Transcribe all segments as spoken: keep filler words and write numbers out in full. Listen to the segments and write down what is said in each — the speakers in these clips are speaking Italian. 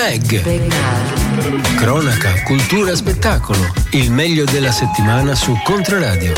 Mag. Cronaca, cultura, spettacolo. Il meglio della settimana su Controradio.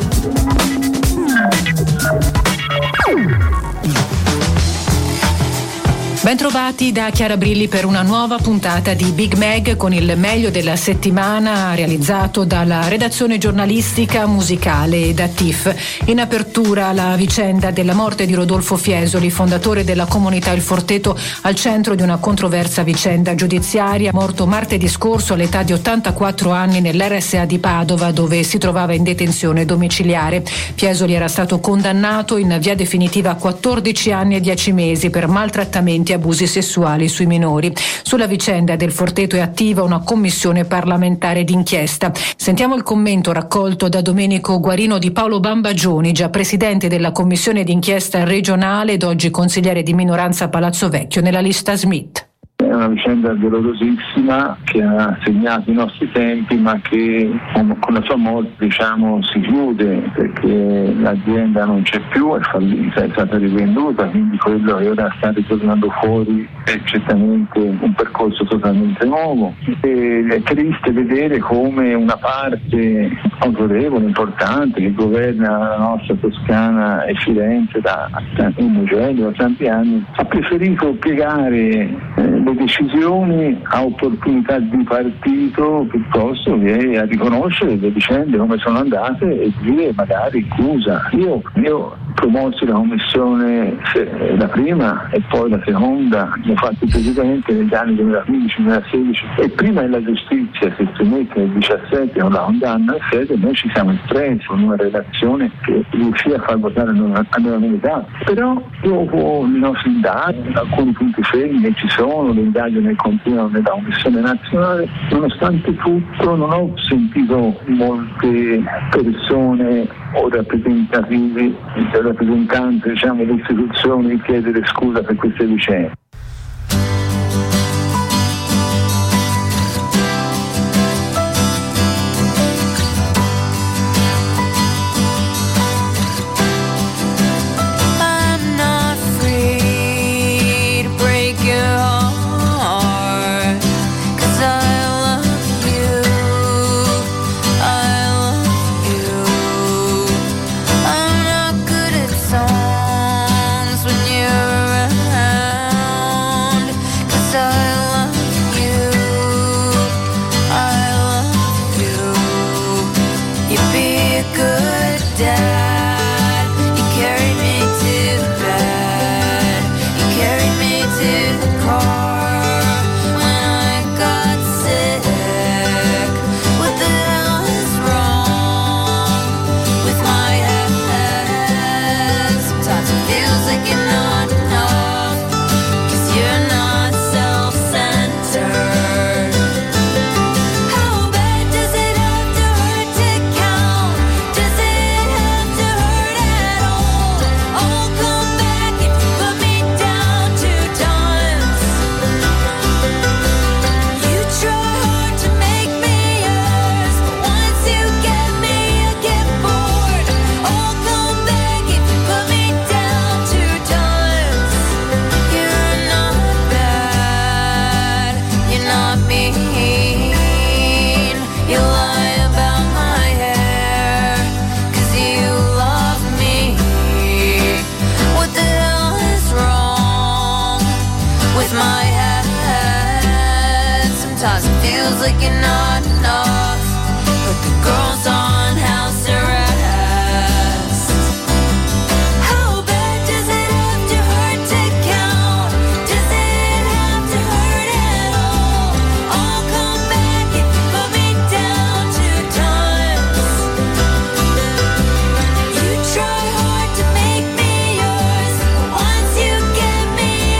Bentrovati da Chiara Brilli per una nuova puntata di Big Mag con il meglio della settimana realizzato dalla redazione giornalistica, musicale e da T I F. In apertura la vicenda della morte di Rodolfo Fiesoli, fondatore della comunità Il Forteto, al centro di una controversa vicenda giudiziaria, morto martedì scorso all'età di ottantaquattro anni nell'R S A di Padova, dove si trovava in detenzione domiciliare. Fiesoli era stato condannato in via definitiva a quattordici anni e dieci mesi per maltrattamenti e abusi sessuali sui minori. Sulla vicenda del Forteto è attiva una commissione parlamentare d'inchiesta. Sentiamo il commento raccolto da Domenico Guarino di Paolo Bambagioni, già presidente della commissione d'inchiesta regionale ed oggi consigliere di minoranza a Palazzo Vecchio nella lista Smith. È una vicenda dolorosissima che ha segnato i nostri tempi, ma che con la sua morte, diciamo, si chiude, perché l'azienda non c'è più, è fallita, è stata rivenduta, quindi quello che ora sta ritornando fuori è certamente un percorso totalmente nuovo. E è triste vedere come una parte autorevole, importante, che governa la nostra Toscana e Firenze da un decennio, da tanti anni, ha preferito piegare eh, le decisioni a opportunità di partito piuttosto che a riconoscere le vicende come sono andate e dire magari scusa. Io, io promossi la commissione, la prima e poi la seconda, ne ho fatti precisamente negli anni duemilaquindici duemilasedici, e prima è la giustizia che si mette nel diciassette con la condanna e sede, noi ci siamo espressi con una relazione che riuscì a far votare all'unanimità. Però dopo le nostre indagini, alcuni punti fermi che ci sono, le indagini continuano nella Commissione nazionale, nonostante tutto non ho sentito molte persone o rappresentativi, rappresentanti, diciamo, delle istituzioni chiedere scusa per queste vicende.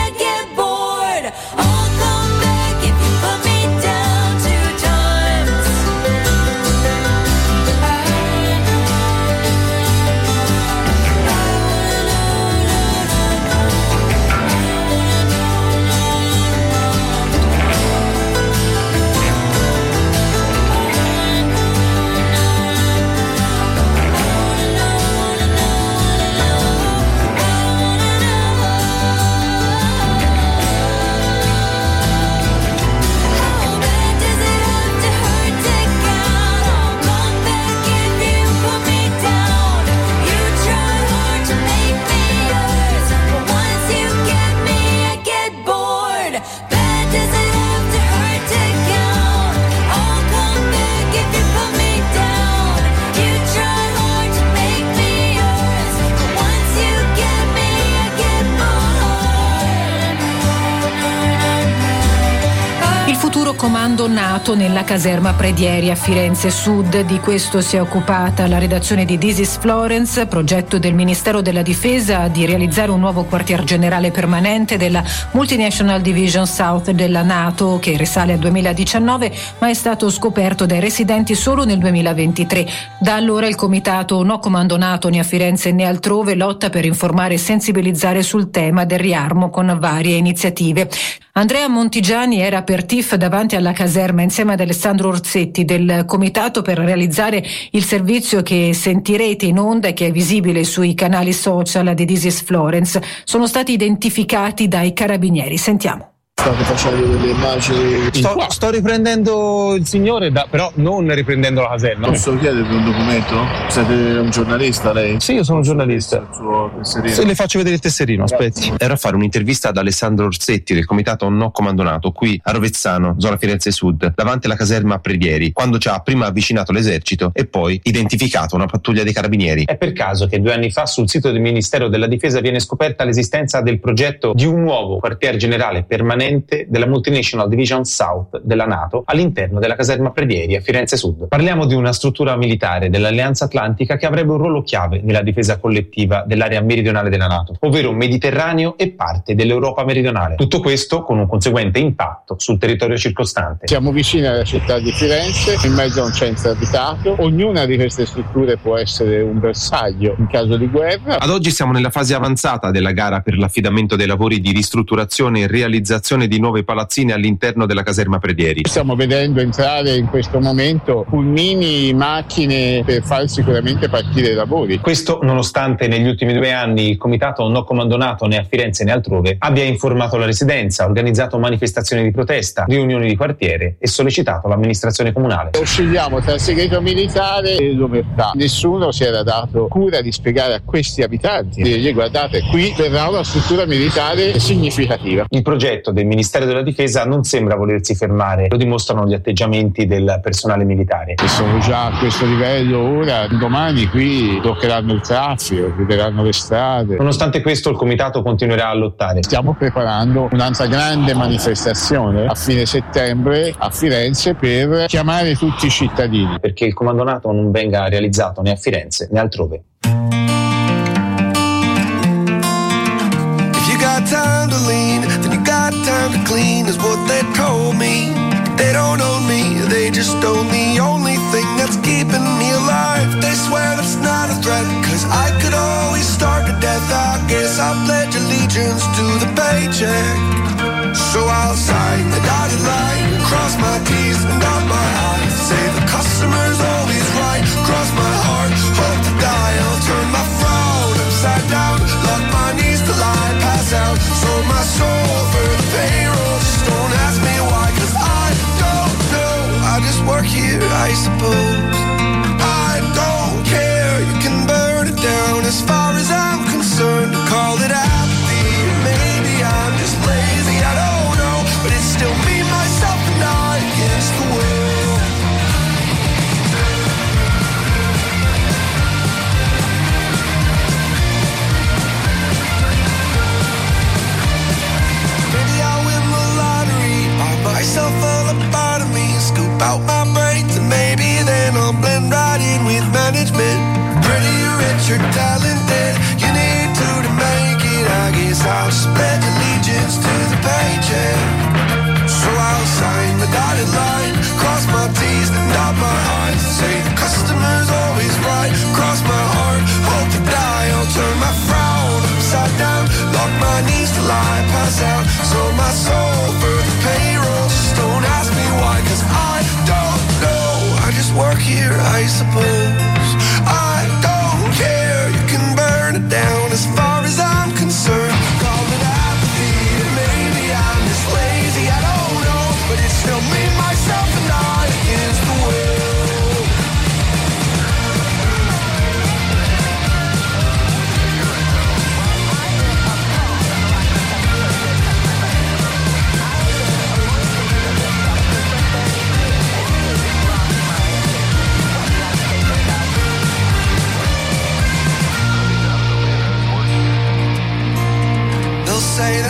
I'll come back if you put me down two times. comando NATO nella caserma Predieri a Firenze Sud. Di questo si è occupata la redazione di This is Florence, progetto del Ministero della Difesa di realizzare un nuovo quartier generale permanente della Multinational Division South della NATO, che risale al duemiladiciannove ma è stato scoperto dai residenti solo nel duemilaventitré. Da allora il comitato No Comando NATO né a Firenze né altrove lotta per informare e sensibilizzare sul tema del riarmo con varie iniziative. Andrea Montigiani era per T I F davanti alla caserma insieme ad Alessandro Orsetti del comitato per realizzare il servizio che sentirete in onda e che è visibile sui canali social di This is Florence. Sono stati identificati dai carabinieri. Sentiamo. State facendo delle immagini. Sto, sto riprendendo il signore, da, però non riprendendo la caserma. Posso chiedervi un documento? Siete un giornalista lei? Sì, io sono un giornalista. Il suo tesserino? Se le faccio vedere il tesserino, aspetti. Ero a fare un'intervista ad Alessandro Orsetti del comitato No Comando NATO qui a Rovezzano, zona Firenze Sud, davanti alla caserma Predieri, quando ci ha prima avvicinato l'esercito e poi identificato una pattuglia dei carabinieri. È per caso che due anni fa sul sito del Ministero della Difesa viene scoperta l'esistenza del progetto di un nuovo quartier generale permanente della Multinational Division South della NATO all'interno della caserma Predieri a Firenze Sud. Parliamo di una struttura militare dell'Alleanza Atlantica che avrebbe un ruolo chiave nella difesa collettiva dell'area meridionale della NATO, ovvero Mediterraneo e parte dell'Europa meridionale. Tutto questo con un conseguente impatto sul territorio circostante. Siamo vicini alla città di Firenze, in mezzo a un centro abitato. Ognuna di queste strutture può essere un bersaglio in caso di guerra. Ad oggi siamo nella fase avanzata della gara per l'affidamento dei lavori di ristrutturazione e realizzazione di nuove palazzine all'interno della caserma Predieri. Stiamo vedendo entrare in questo momento pulmini, macchine per far sicuramente partire i lavori. Questo nonostante negli ultimi due anni il comitato No Comando NATO né a Firenze né altrove abbia informato la residenza, organizzato manifestazioni di protesta, riunioni di quartiere e sollecitato l'amministrazione comunale. Oscilliamo tra segreto militare e l'omertà. Nessuno si era dato cura di spiegare a questi abitanti: dirgli, guardate, qui verrà una struttura militare significativa. Il progetto del Ministero della Difesa non sembra volersi fermare, lo dimostrano gli atteggiamenti del personale militare. Se sono già a questo livello ora, domani qui bloccheranno il traffico, chiuderanno le strade. Nonostante questo il comitato continuerà a lottare. Stiamo preparando un'altra grande manifestazione a fine settembre a Firenze per chiamare tutti i cittadini. Perché il comando NATO non venga realizzato né a Firenze né altrove. Time to lean, then you got time to clean is what they told me. They don't own me, they just own the only thing that's keeping me alive. They swear that's not a threat, cause I could always starve to death. I guess I'll pledge allegiance to the paycheck. So I'll sign the dotted line, cross my T's and dot my I's. Say the customer's always right, cross my heart, hope to die. I'll turn my frown upside down, lock my knees till I pass out. Sold my soul for the payroll, just don't ask me why, cause I don't know. I just work here, I suppose. I don't care, you can burn it down. As far as I'm concerned, call it apathy. Maybe I'm just lazy, I don't know, but it's still me, myself and I against the world. Maybe I'll win the lottery, buy myself a lobotomy, scoop out my brains, and maybe then I'll blend right in with management. Pretty rich or talented, you need to to make it. I guess I'll just pledge allegiance to the paycheck. So I'll sign the dotted line, cross my T's and dot my I's. Say the customer's always right, cross my heart, hope to die. I'll turn my frown upside down, lock my knees till I pass out. Sold my soul for the payroll, just don't ask me why, cause I don't know. I just work here, I suppose. I don't care, you can burn it down. As far as I'm concerned, call it apathy. Maybe I'm just lazy, I don't know, but it's still me, myself and I against the world.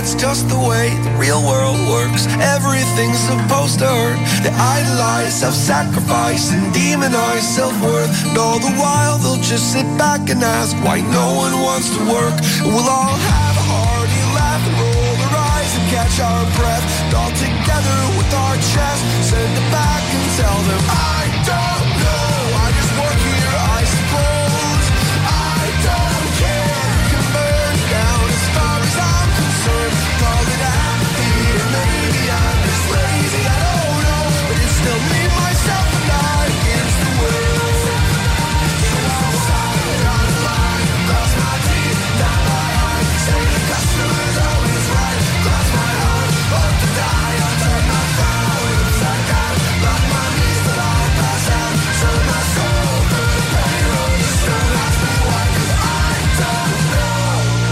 that's just the way the real world works. Everything's supposed to hurt. They idolize self-sacrifice and demonize self-worth. And all the while they'll just sit back and ask why no one wants to work. And we'll all have a hearty laugh and roll our eyes and catch our breath. And all together with our chest, send it back and tell them I don't know. I just work here, I suppose. I don't care. You can burn down as far as I'm concerned. Call it apathy, or maybe I'm just lazy. I don't know, but it's still me, myself, and I against the world. So outside on the line, cross my teeth, down my heart. Say the customer's always right. Cross my heart, hope to die. I'll turn my frown upside down. Lock my knees till I pass out. Sell my soul for the payroll. Just don't ask me why, 'cause I don't know.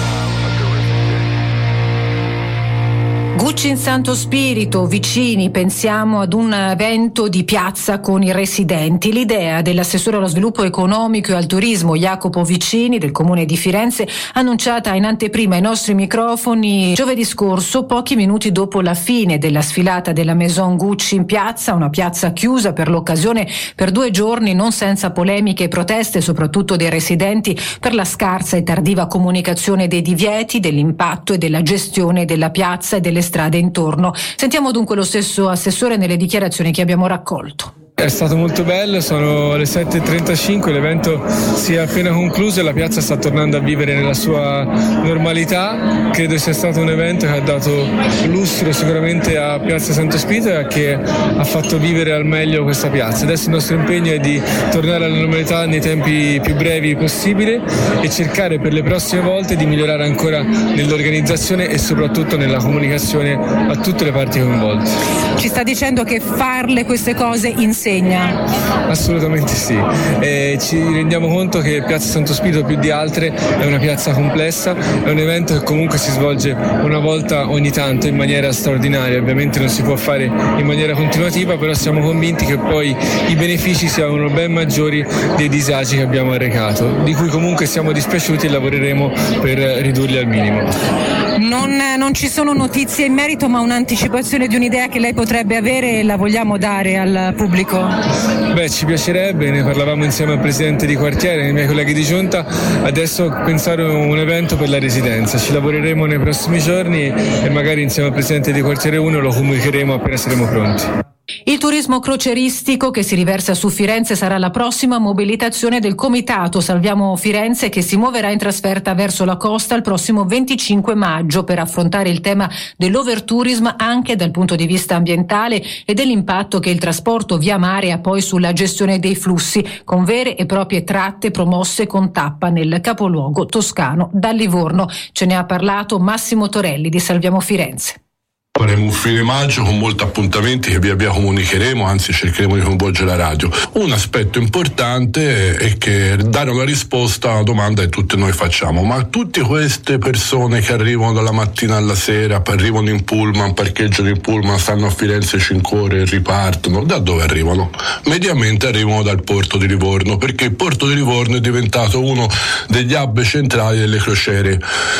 Gucci in Santo Spirito, vicini, pensiamo ad un evento di piazza con i residenti. L'idea dell'assessore allo sviluppo economico e al turismo Jacopo Vicini del comune di Firenze, annunciata in anteprima ai nostri microfoni giovedì scorso, pochi minuti dopo la fine della sfilata della Maison Gucci in piazza, una piazza chiusa per l'occasione per due giorni, non senza polemiche e proteste, soprattutto dei residenti, per la scarsa e tardiva comunicazione dei divieti, dell'impatto e della gestione della piazza e delle strade intorno. Sentiamo dunque lo stesso assessore nelle dichiarazioni che abbiamo raccolto. È stato molto bello, sono le sette e trentacinque, l'evento si è appena concluso e la piazza sta tornando a vivere nella sua normalità. Credo sia stato un evento che ha dato lustro sicuramente a Piazza Santo Spirito e che ha fatto vivere al meglio questa piazza. Adesso il nostro impegno è di tornare alla normalità nei tempi più brevi possibile e cercare per le prossime volte di migliorare ancora nell'organizzazione e soprattutto nella comunicazione a tutte le parti coinvolte. Ci sta dicendo che farle queste cose insieme segna? Assolutamente sì, eh, ci rendiamo conto che Piazza Santo Spirito più di altre è una piazza complessa, è un evento che comunque si svolge una volta ogni tanto in maniera straordinaria, ovviamente non si può fare in maniera continuativa, però siamo convinti che poi i benefici siano ben maggiori dei disagi che abbiamo arrecato, di cui comunque siamo dispiaciuti e lavoreremo per ridurli al minimo. Non, non ci sono notizie in merito, ma un'anticipazione di un'idea che lei potrebbe avere la vogliamo dare al pubblico? Beh, ci piacerebbe, ne parlavamo insieme al presidente di quartiere e ai miei colleghi di giunta, adesso pensare a un evento per la residenza, ci lavoreremo nei prossimi giorni e magari insieme al presidente di quartiere uno lo comunicheremo appena saremo pronti. Il turismo croceristico che si riversa su Firenze sarà la prossima mobilitazione del comitato Salviamo Firenze, che si muoverà in trasferta verso la costa il prossimo venticinque maggio per affrontare il tema dell'overtourism anche dal punto di vista ambientale e dell'impatto che il trasporto via mare ha poi sulla gestione dei flussi, con vere e proprie tratte promosse con tappa nel capoluogo toscano da Livorno. Ce ne ha parlato Massimo Torelli di Salviamo Firenze. Faremo un fine maggio con molti appuntamenti che via via comunicheremo, anzi cercheremo di coinvolgere la radio. Un aspetto importante è che dare una risposta a una domanda che tutti noi facciamo: ma tutte queste persone che arrivano dalla mattina alla sera, arrivano in pullman, parcheggiano in pullman, stanno a Firenze cinque ore e ripartono, da dove arrivano? Mediamente arrivano dal porto di Livorno, perché il porto di Livorno è diventato uno degli hub centrali delle crociere.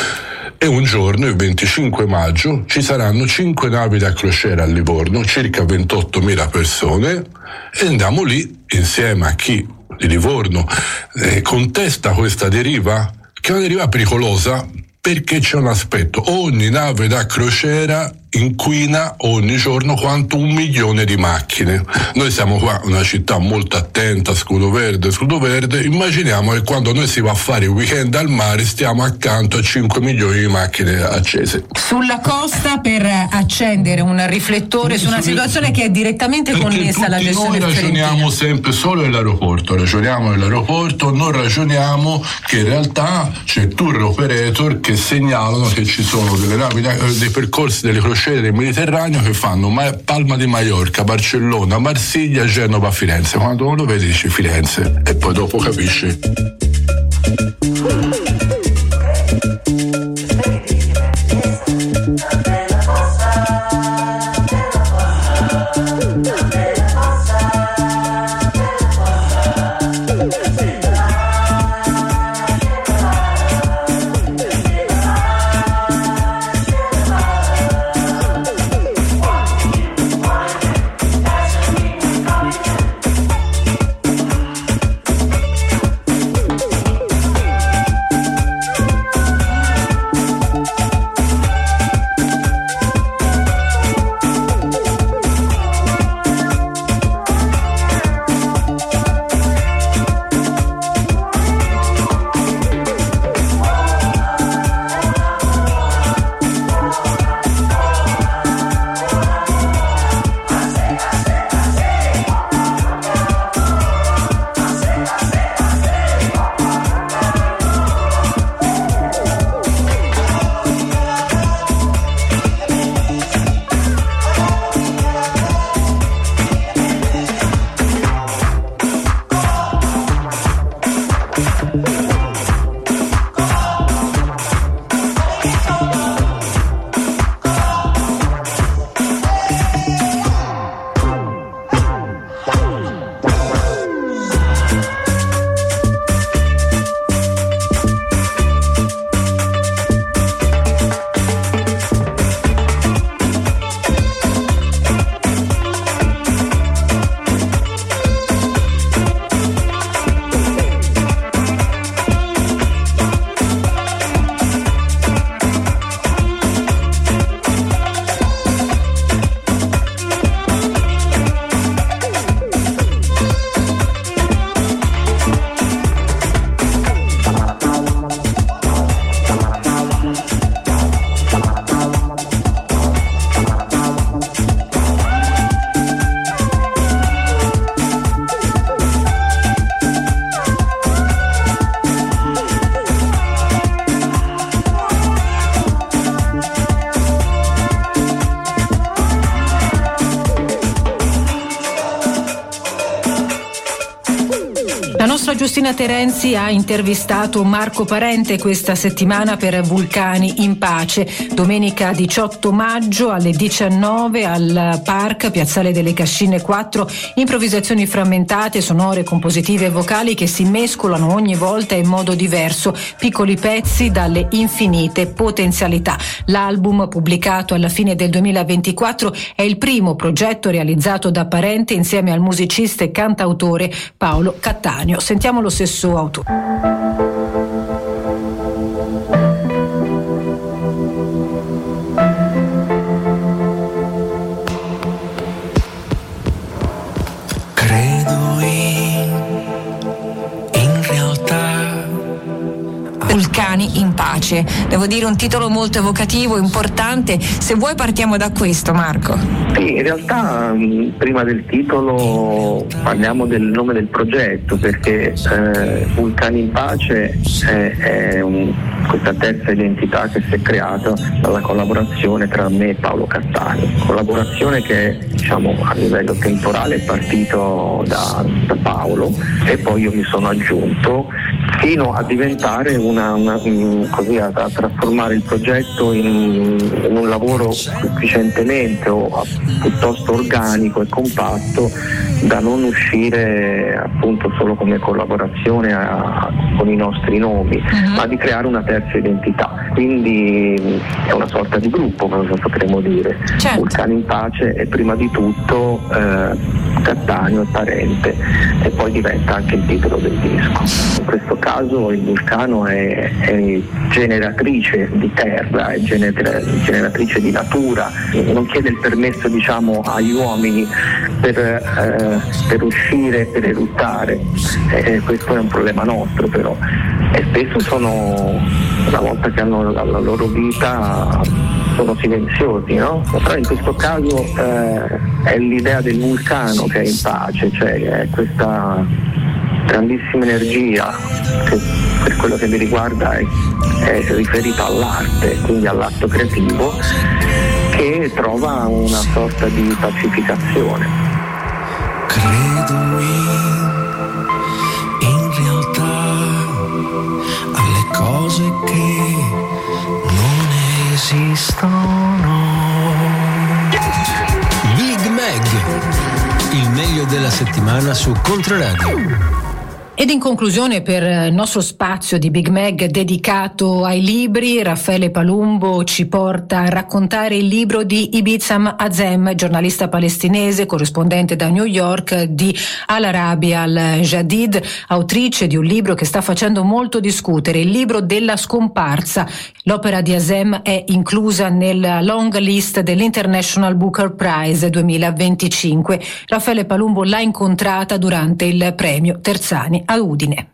E un giorno, il venticinque maggio, ci saranno cinque navi da crociera a Livorno, circa ventottomila persone, e andiamo lì insieme a chi di Livorno eh, contesta questa deriva, che è una deriva pericolosa, perché c'è un aspetto: ogni nave da crociera inquina ogni giorno quanto un milione di macchine. Noi siamo qua una città molto attenta, scudo verde, scudo verde, immaginiamo che quando noi si va a fare il weekend al mare stiamo accanto a cinque milioni di macchine accese. Sulla costa per accendere un riflettore su una situazione che è direttamente perché connessa alla gestione noi ragioniamo sempre solo dell'aeroporto, ragioniamo dell'aeroporto, non ragioniamo che in realtà c'è tour operator che segnalano che ci sono delle navi, dei percorsi delle crociere del Mediterraneo che fanno Palma di Maiorca, Barcellona, Marsiglia, Genova, Firenze. Quando uno lo vede dice Firenze e poi dopo capisce. nostra Giustina Terenzi ha intervistato Marco Parente questa settimana per Vulcani in Pace. Domenica diciotto maggio alle diciannove al Park, Piazzale delle Cascine quattro, improvvisazioni frammentate, sonore, compositive e vocali che si mescolano ogni volta in modo diverso, piccoli pezzi dalle infinite potenzialità. L'album, pubblicato alla fine del duemilaventiquattro, è il primo progetto realizzato da Parente insieme al musicista e cantautore Paolo Cattaneo. Sentiamo lo stesso autore. Credo in, in realtà. Vulcani in Pace, devo dire un titolo molto evocativo, importante. Se vuoi partiamo da questo, Marco. Sì, in realtà prima del titolo parliamo del nome del progetto, perché eh, Vulcani in Pace è, è un, questa terza identità che si è creata dalla collaborazione tra me e Paolo Cattaneo, collaborazione che, diciamo, a livello temporale è partito da, da Paolo e poi io mi sono aggiunto fino a diventare una, una così a, a trasformare il progetto in, in un lavoro sufficientemente o piuttosto organico e compatto da non uscire appunto solo come collaborazione a, con i nostri nomi, uh-huh. ma di creare una terza identità. Quindi è una sorta di gruppo, cosa potremmo dire. Certo. Vulcani in Pace è prima di tutto eh, Cattaneo e Parente, e poi diventa anche il titolo del disco. In questo caso il vulcano è, è generatrice di terra, è genera, generatrice di natura, non chiede il permesso, diciamo, agli uomini per, eh, per uscire, per eruttare. Eh, questo è un problema nostro, però, e spesso sono, una volta che hanno la, la loro vita, sono silenziosi, no? Però in questo caso eh, è l'idea del vulcano che è in pace, cioè è questa grandissima energia che per quello che mi riguarda è, è riferita all'arte, quindi all'atto creativo, che trova una sorta di pacificazione. Credo in, in realtà alle cose che non esistono. Big Mag, il meglio della settimana su Controradio. Ed in conclusione, per il nostro spazio di Big Mag dedicato ai libri, Raffaele Palumbo ci porta a raccontare il libro di Ibissam Azem, giornalista palestinese, corrispondente da New York di Al Arabiya Al Jadid, autrice di un libro che sta facendo molto discutere, il libro della scomparsa. L'opera di Azem è inclusa nella long list dell'International Booker Prize duemilaventicinque. Raffaele Palumbo l'ha incontrata durante il premio Terzani a Udine.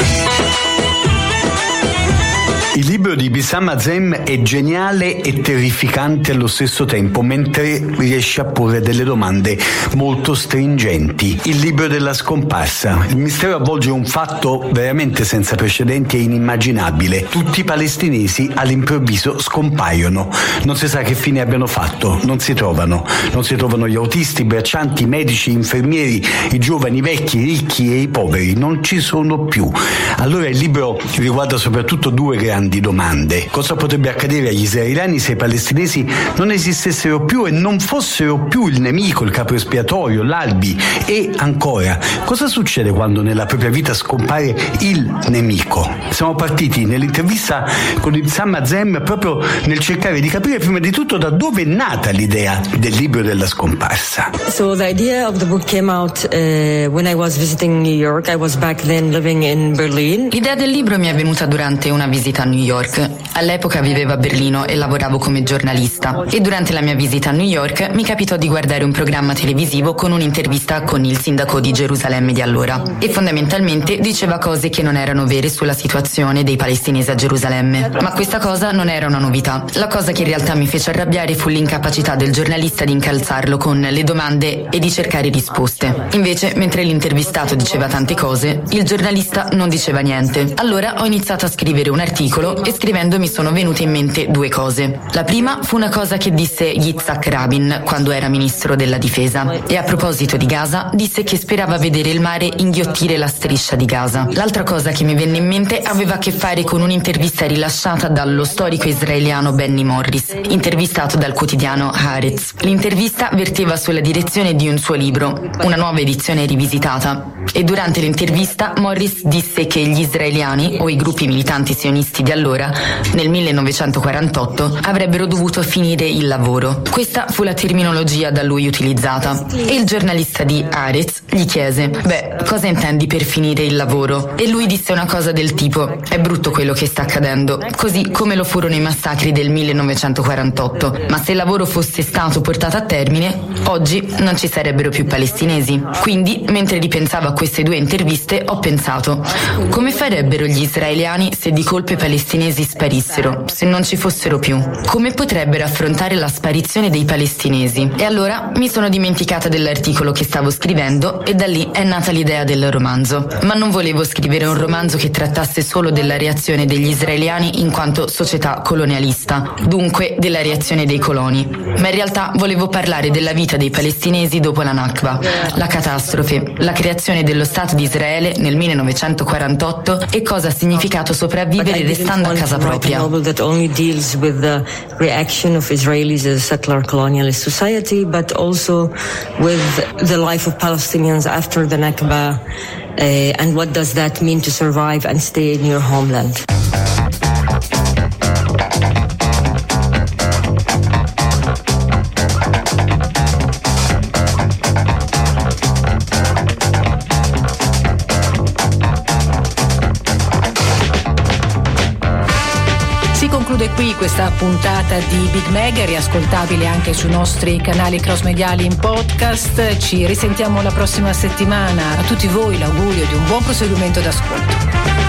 Il libro di Ibissam Azem è geniale e terrificante allo stesso tempo, mentre riesce a porre delle domande molto stringenti. Il libro della scomparsa. Il mistero avvolge un fatto veramente senza precedenti e inimmaginabile. Tutti i palestinesi all'improvviso scompaiono. Non si sa che fine abbiano fatto, non si trovano. Non si trovano gli autisti, i braccianti, i medici, gli infermieri, i giovani, i vecchi, i ricchi e i poveri. Non ci sono più. Allora il libro riguarda soprattutto due grandi di domande. Cosa potrebbe accadere agli israeliani se i palestinesi non esistessero più e non fossero più il nemico, il capo espiatorio, l'albi? E ancora, cosa succede quando nella propria vita scompare il nemico? Siamo partiti nell'intervista con Ibissam Azem proprio nel cercare di capire prima di tutto da dove è nata l'idea del libro della scomparsa. So the idea of the book came out uh, when I was visiting New York. I was back then living in Berlin. L'idea del libro mi è venuta durante una visita a New York. All'epoca vivevo a Berlino e lavoravo come giornalista, e durante la mia visita a New York mi capitò di guardare un programma televisivo con un'intervista con il sindaco di Gerusalemme di allora, e fondamentalmente diceva cose che non erano vere sulla situazione dei palestinesi a Gerusalemme. Ma questa cosa non era una novità. La cosa che in realtà mi fece arrabbiare fu l'incapacità del giornalista di incalzarlo con le domande e di cercare risposte. Invece, mentre l'intervistato diceva tante cose, il giornalista non diceva niente. Allora ho iniziato a scrivere un articolo l'articolo e scrivendo mi sono venute in mente due cose. La prima fu una cosa che disse Yitzhak Rabin quando era ministro della difesa e a proposito di Gaza disse che sperava vedere il mare inghiottire la striscia di Gaza. L'altra cosa che mi venne in mente aveva a che fare con un'intervista rilasciata dallo storico israeliano Benny Morris, intervistato dal quotidiano Haaretz. L'intervista verteva sulla direzione di un suo libro, una nuova edizione rivisitata, e durante l'intervista Morris disse che gli israeliani o i gruppi militanti sionisti di allora, nel millenovecentoquarantotto, avrebbero dovuto finire il lavoro. Questa fu la terminologia da lui utilizzata e il giornalista di Haaretz gli chiese: beh, cosa intendi per finire il lavoro? E lui disse una cosa del tipo: è brutto quello che sta accadendo, così come lo furono i massacri del millenovecentoquarantotto, ma se il lavoro fosse stato portato a termine, oggi non ci sarebbero più palestinesi. Quindi, mentre ripensavo a queste due interviste, ho pensato: come farebbero gli israeliani se di colpo i palestinesi sparissero, se non ci fossero più? Come potrebbero affrontare la sparizione dei palestinesi? E allora mi sono dimenticata dell'articolo che stavo scrivendo e da lì è nata l'idea del romanzo. Ma non volevo scrivere un romanzo che trattasse solo della reazione degli israeliani in quanto società colonialista, dunque della reazione dei coloni, ma in realtà volevo parlare della vita dei palestinesi dopo la Nakba, la catastrofe, la creazione dello Stato di Israele nel millenovecentoquarantotto e cosa ha significato sopravvivere restando a casa propria. That only deals with the reaction of Israelis as a settler colonialist society, but also with the life of Palestinians after the Nakba, uh, and what does that mean to survive and stay in your homeland. Conclude qui questa puntata di Big Mag, riascoltabile anche sui nostri canali cross-mediali in podcast. Ci risentiamo la prossima settimana. A tutti voi l'augurio di un buon proseguimento d'ascolto.